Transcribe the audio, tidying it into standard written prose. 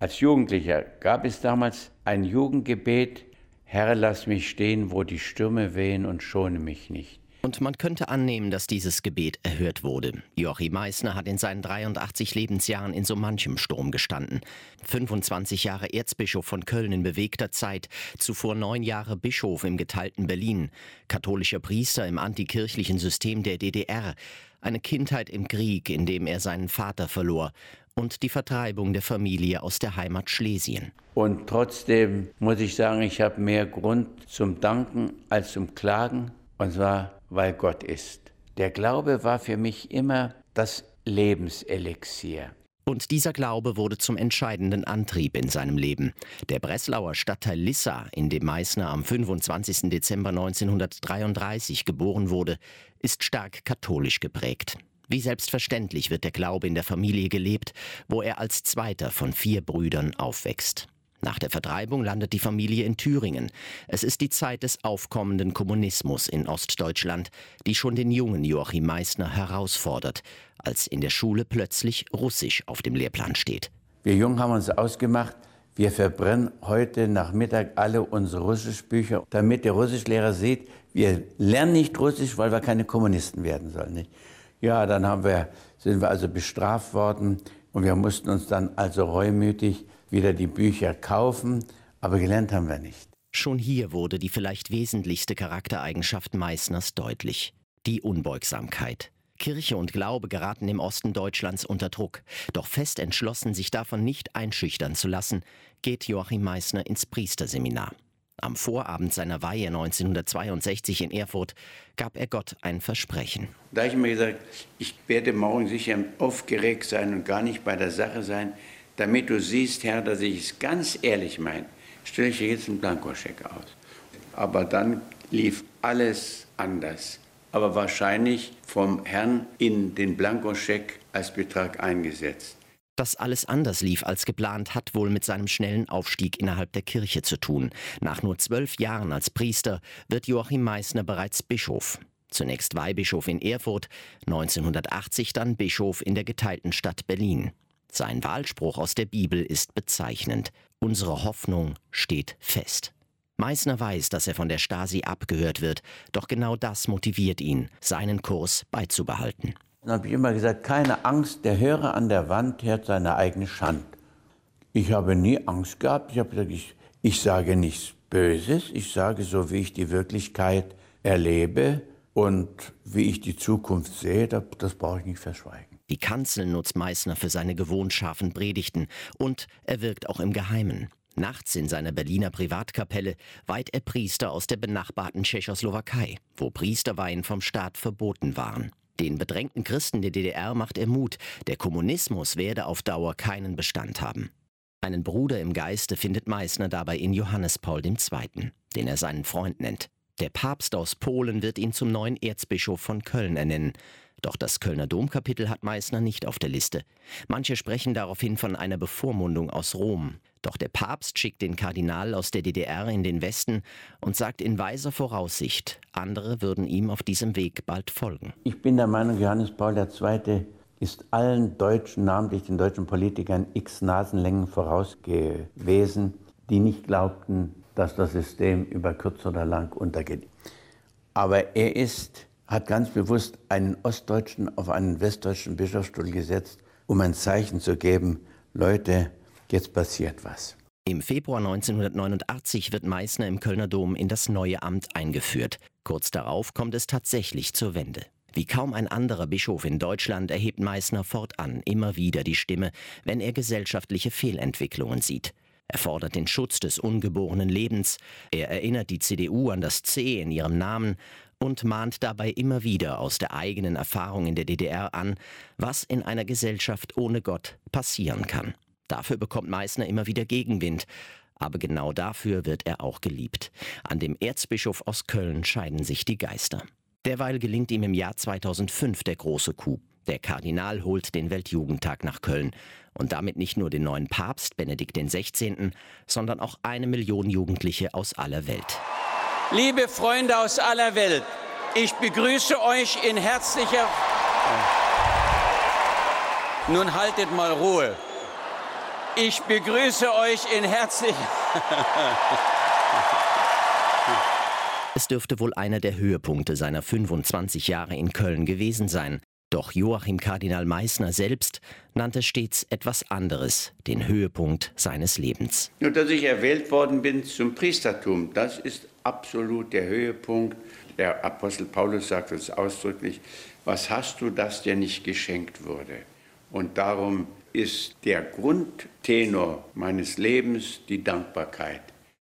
Als Jugendlicher gab es damals ein Jugendgebet: Herr, lass mich stehen, wo die Stürme wehen und schone mich nicht. Und man könnte annehmen, dass dieses Gebet erhört wurde. Joachim Meissner hat in seinen 83 Lebensjahren in so manchem Sturm gestanden. 25 Jahre Erzbischof von Köln in bewegter Zeit, zuvor 9 Jahre Bischof im geteilten Berlin, katholischer Priester im antikirchlichen System der DDR, eine Kindheit im Krieg, in dem er seinen Vater verlor, und die Vertreibung der Familie aus der Heimat Schlesien. Und trotzdem muss ich sagen, ich habe mehr Grund zum Danken als zum Klagen, und zwar, weil Gott ist. Der Glaube war für mich immer das Lebenselixier. Und dieser Glaube wurde zum entscheidenden Antrieb in seinem Leben. Der Breslauer Stadtteil Lissa, in dem Meissner am 25. Dezember 1933 geboren wurde, ist stark katholisch geprägt. Wie selbstverständlich wird der Glaube in der Familie gelebt, wo er als zweiter von 4 Brüdern aufwächst. Nach der Vertreibung landet die Familie in Thüringen. Es ist die Zeit des aufkommenden Kommunismus in Ostdeutschland, die schon den jungen Joachim Meissner herausfordert, als in der Schule plötzlich Russisch auf dem Lehrplan steht. Wir Jungen haben uns ausgemacht, wir verbrennen heute Nachmittag alle unsere Russischbücher, damit der Russischlehrer sieht, wir lernen nicht Russisch, weil wir keine Kommunisten werden sollen. Nicht? Ja, dann sind wir also bestraft worden und wir mussten uns dann also reumütig wieder die Bücher kaufen, aber gelernt haben wir nicht. Schon hier wurde die vielleicht wesentlichste Charaktereigenschaft Meissners deutlich: die Unbeugsamkeit. Kirche und Glaube geraten im Osten Deutschlands unter Druck. Doch fest entschlossen, sich davon nicht einschüchtern zu lassen, geht Joachim Meissner ins Priesterseminar. Am Vorabend seiner Weihe 1962 in Erfurt gab er Gott ein Versprechen. Da habe ich mir gesagt, ich werde morgen sicher aufgeregt sein und gar nicht bei der Sache sein, damit du siehst, Herr, dass ich es ganz ehrlich meine, stelle ich dir jetzt einen Blankoscheck aus. Aber dann lief alles anders. Aber wahrscheinlich vom Herrn in den Blankoscheck als Betrag eingesetzt. Dass alles anders lief als geplant, hat wohl mit seinem schnellen Aufstieg innerhalb der Kirche zu tun. Nach nur 12 Jahren als Priester wird Joachim Meissner bereits Bischof. Zunächst Weihbischof in Erfurt, 1980 dann Bischof in der geteilten Stadt Berlin. Sein Wahlspruch aus der Bibel ist bezeichnend: Unsere Hoffnung steht fest. Meissner weiß, dass er von der Stasi abgehört wird, doch genau das motiviert ihn, seinen Kurs beizubehalten. Dann habe ich immer gesagt, keine Angst, der Hörer an der Wand hört seine eigene Schand. Ich habe nie Angst gehabt, ich habe gesagt, ich sage nichts Böses, ich sage so, wie ich die Wirklichkeit erlebe und wie ich die Zukunft sehe, das brauche ich nicht verschweigen. Die Kanzel nutzt Meissner für seine gewohnt scharfen Predigten und er wirkt auch im Geheimen. Nachts in seiner Berliner Privatkapelle weiht er Priester aus der benachbarten Tschechoslowakei, wo Priesterweihen vom Staat verboten waren. Den bedrängten Christen der DDR macht er Mut, der Kommunismus werde auf Dauer keinen Bestand haben. Einen Bruder im Geiste findet Meissner dabei in Johannes Paul II., den er seinen Freund nennt. Der Papst aus Polen wird ihn zum neuen Erzbischof von Köln ernennen. Doch das Kölner Domkapitel hat Meissner nicht auf der Liste. Manche sprechen daraufhin von einer Bevormundung aus Rom. Doch der Papst schickt den Kardinal aus der DDR in den Westen und sagt in weiser Voraussicht, andere würden ihm auf diesem Weg bald folgen. Ich bin der Meinung, Johannes Paul II. Ist allen Deutschen, namentlich den deutschen Politikern, x Nasenlängen voraus gewesen, die nicht glaubten, dass das System über kurz oder lang untergeht. Aber er hat ganz bewusst einen Ostdeutschen auf einen westdeutschen Bischofsstuhl gesetzt, um ein Zeichen zu geben: Leute, jetzt passiert was. Im Februar 1989 wird Meissner im Kölner Dom in das neue Amt eingeführt. Kurz darauf kommt es tatsächlich zur Wende. Wie kaum ein anderer Bischof in Deutschland erhebt Meissner fortan immer wieder die Stimme, wenn er gesellschaftliche Fehlentwicklungen sieht. Er fordert den Schutz des ungeborenen Lebens, er erinnert die CDU an das C in ihrem Namen und mahnt dabei immer wieder aus der eigenen Erfahrung in der DDR an, was in einer Gesellschaft ohne Gott passieren kann. Dafür bekommt Meissner immer wieder Gegenwind, aber genau dafür wird er auch geliebt. An dem Erzbischof aus Köln scheiden sich die Geister. Derweil gelingt ihm im Jahr 2005 der große Coup. Der Kardinal holt den Weltjugendtag nach Köln und damit nicht nur den neuen Papst Benedikt XVI., sondern auch 1 Million Jugendliche aus aller Welt. Liebe Freunde aus aller Welt, ich begrüße euch in herzlicher... Nun haltet mal Ruhe. Ich begrüße euch in herzlich. Es dürfte wohl einer der Höhepunkte seiner 25 Jahre in Köln gewesen sein. Doch Joachim Kardinal Meissner selbst nannte stets etwas anderes, den Höhepunkt seines Lebens. Nur, dass ich erwählt worden bin zum Priestertum, das ist absolut der Höhepunkt. Der Apostel Paulus sagt uns ausdrücklich, was hast du, das dir nicht geschenkt wurde? Und darum ist der Grundtenor meines Lebens die Dankbarkeit.